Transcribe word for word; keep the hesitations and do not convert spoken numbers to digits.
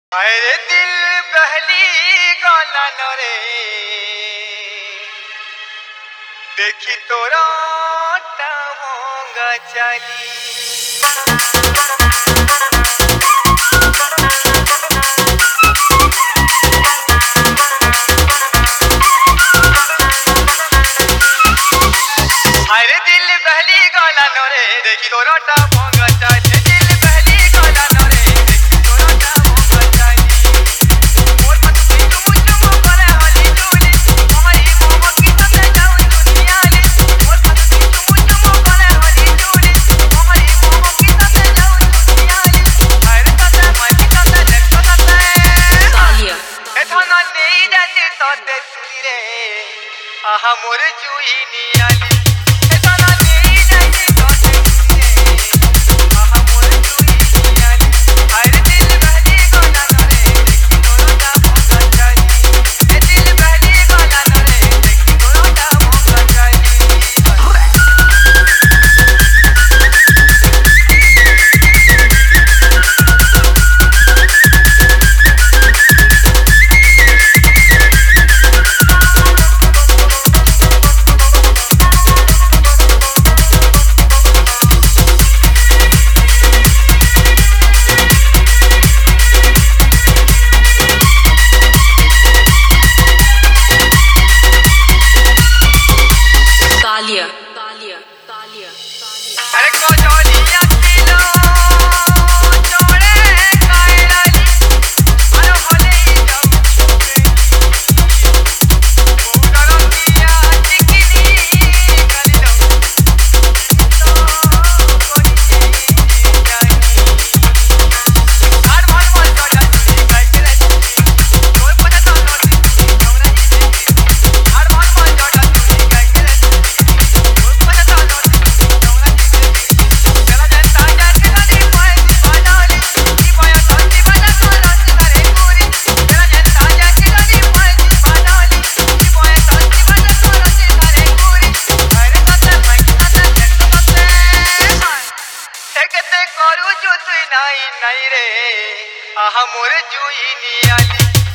अरे दिल बहली गाना न रे देखी तोरा होगा चली। अरे दिल बहली गाना न रे देखी तोरा होगा चली। आहा मोर जुई नियाली ए ताना देई जाई तोते रे आहा मोर जुई नियाली अरे दिल बहली गाना न रे देखी तोरा दा होगा चली। ए दिल बहली गाना न रे देखी तोरा दा होगा चली। Kalia, Kalia, Kalia, Kalia. अरे को जोलिया दिलो जोड़े कायराली अरे होले जब वो करो किया चिकनी कर लो तो कोई जानी हर मन मन तो जाती कैसे रहती कोई पता तो नहीं हमरा ही हर मन मन तो जाती कैसे करू जो तू नाई नाई रे आहा मोर जुई नियाली।